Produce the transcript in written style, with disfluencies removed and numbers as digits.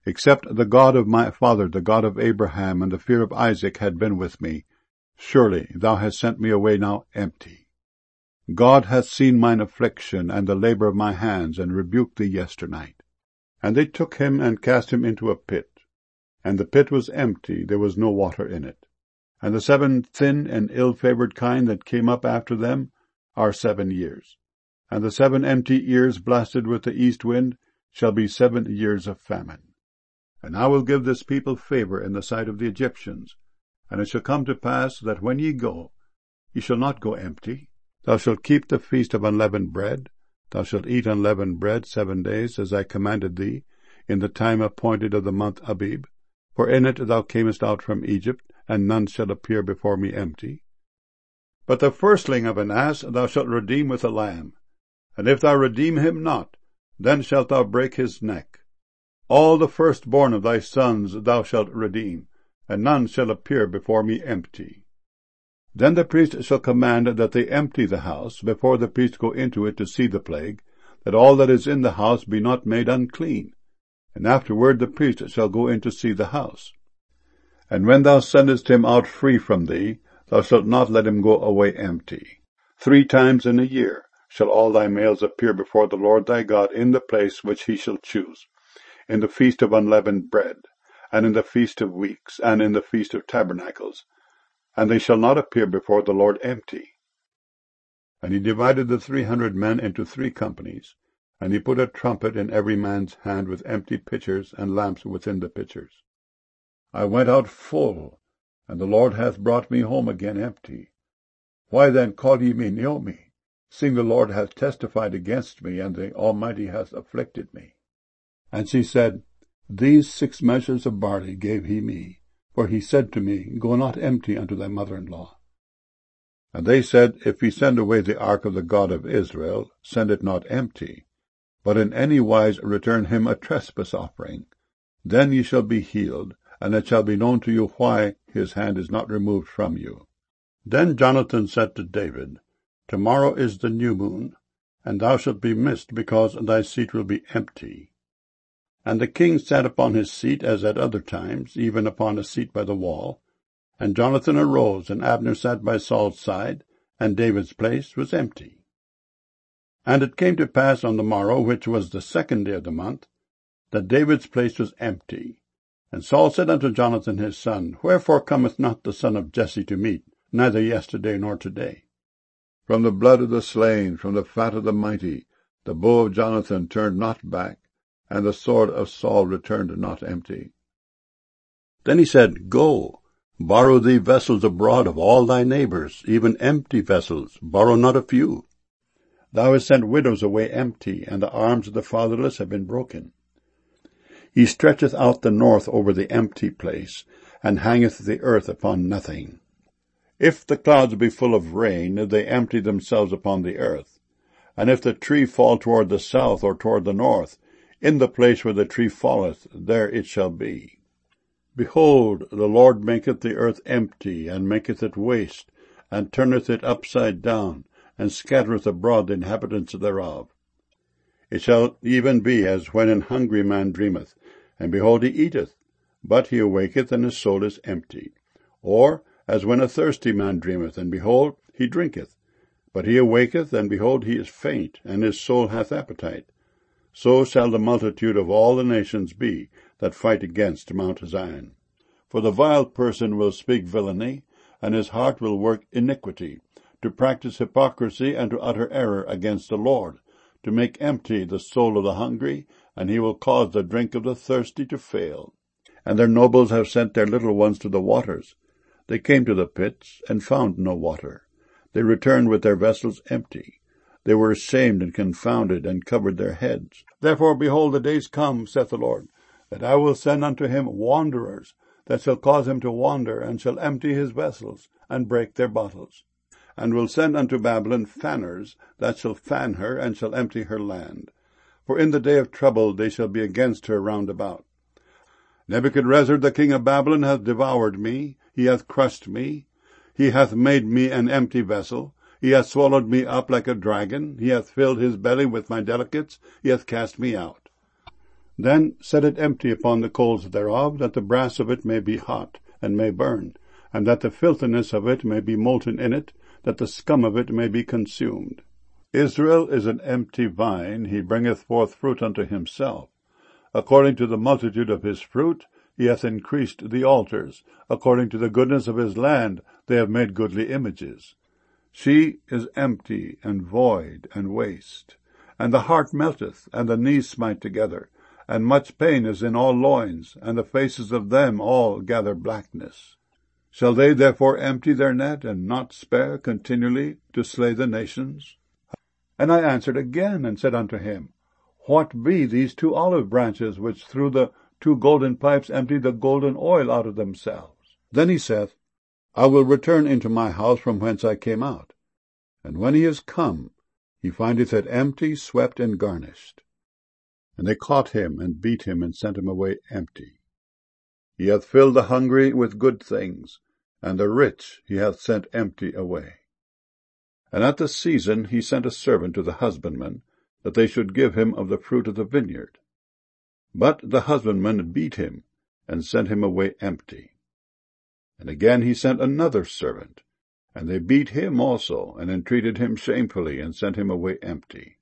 Except the God of my father, the God of Abraham, and the fear of Isaac had been with me, surely thou hast sent me away now empty. God hath seen mine affliction and the labor of my hands, and rebuked thee yesternight. And they took him and cast him into a pit. And the pit was empty, there was no water in it. And the 7 thin and ill-favored kine that came up after them are 7 years. And the 7 empty ears blasted with the east wind shall be 7 years of famine. And I will give this people favor in the sight of the Egyptians. And it shall come to pass that when ye go, ye shall not go empty. Thou shalt keep the feast of unleavened bread. Thou shalt eat unleavened bread 7 days, as I commanded thee, in the time appointed of the month Abib. For in it thou camest out from Egypt, and none shall appear before me empty. But the firstling of an ass thou shalt redeem with a lamb. And if thou redeem him not, then shalt thou break his neck. All the firstborn of thy sons thou shalt redeem, and none shall appear before me empty. Then the priest shall command that they empty the house, before the priest go into it to see the plague, that all that is in the house be not made unclean. And afterward the priest shall go in to see the house. And when thou sendest him out free from thee, thou shalt not let him go away empty. 3 times in a year shall all thy males appear before the Lord thy God in the place which he shall choose, in the feast of unleavened bread, and in the feast of weeks, and in the feast of tabernacles, and they shall not appear before the Lord empty. And he divided the 300 men into 3 companies, and he put a trumpet in every man's hand with empty pitchers and lamps within the pitchers. I went out full, and the Lord hath brought me home again empty. Why then call ye me Naomi, seeing the Lord hath testified against me, and the Almighty hath afflicted me? And she said, These 6 measures of barley gave he me, for he said to me, Go not empty unto thy mother-in-law. And they said, If ye send away the ark of the God of Israel, send it not empty, but in any wise return him a trespass offering. Then ye shall be healed, and it shall be known to you why his hand is not removed from you. Then Jonathan said to David, Tomorrow is the new moon, and thou shalt be missed, because thy seat will be empty. And the king sat upon his seat as at other times, even upon a seat by the wall. And Jonathan arose, and Abner sat by Saul's side, and David's place was empty. And it came to pass on the morrow, which was the 2nd day of the month, that David's place was empty. And Saul said unto Jonathan his son, Wherefore cometh not the son of Jesse to meat, neither yesterday nor today? From the blood of the slain, from the fat of the mighty, the bow of Jonathan turned not back, and the sword of Saul returned not empty. Then he said, Go, borrow thee vessels abroad of all thy neighbors, even empty vessels, borrow not a few. Thou hast sent widows away empty, and the arms of the fatherless have been broken. He stretcheth out the north over the empty place, and hangeth the earth upon nothing. If the clouds be full of rain, they empty themselves upon the earth. And if the tree fall toward the south or toward the north, in the place where the tree falleth, there it shall be. Behold, the Lord maketh the earth empty, and maketh it waste, and turneth it upside down, and scattereth abroad the inhabitants thereof. It shall even be as when an hungry man dreameth, and behold he eateth, but he awaketh, and his soul is empty. Or as when a thirsty man dreameth, and behold he drinketh, but he awaketh, and behold he is faint, and his soul hath appetite. So shall the multitude of all the nations be that fight against Mount Zion. For the vile person will speak villainy, and his heart will work iniquity, to practice hypocrisy and to utter error against the Lord, to make empty the soul of the hungry, and he will cause the drink of the thirsty to fail. And their nobles have sent their little ones to the waters. They came to the pits, and found no water. They returned with their vessels empty. They were ashamed and confounded, and covered their heads. Therefore, behold, the days come, saith the Lord, that I will send unto him wanderers, that shall cause him to wander, and shall empty his vessels, and break their bottles. And will send unto Babylon fanners, that shall fan her, and shall empty her land. For in the day of trouble they shall be against her round about. Nebuchadrezzar the king of Babylon hath devoured me, he hath crushed me, he hath made me an empty vessel, he hath swallowed me up like a dragon, he hath filled his belly with my delicates, he hath cast me out. Then set it empty upon the coals thereof, that the brass of it may be hot, and may burn, and that the filthiness of it may be molten in it, that the scum of it may be consumed. Israel is an empty vine, he bringeth forth fruit unto himself. According to the multitude of his fruit, he hath increased the altars. According to the goodness of his land, they have made goodly images. She is empty, and void, and waste. And the heart melteth, and the knees smite together, and much pain is in all loins, and the faces of them all gather blackness. Shall they therefore empty their net, and not spare continually to slay the nations? And I answered again, and said unto him, What be these 2 olive branches, which through the 2 golden pipes empty the golden oil out of themselves? Then he saith, I will return into my house from whence I came out. And when he is come, he findeth it empty, swept, and garnished. And they caught him, and beat him, and sent him away empty. He hath filled the hungry with good things, and the rich he hath sent empty away. And at the season he sent a servant to the husbandman, that they should give him of the fruit of the vineyard. But the husbandman beat him, and sent him away empty. And again he sent another servant, and they beat him also, and entreated him shamefully, and sent him away empty.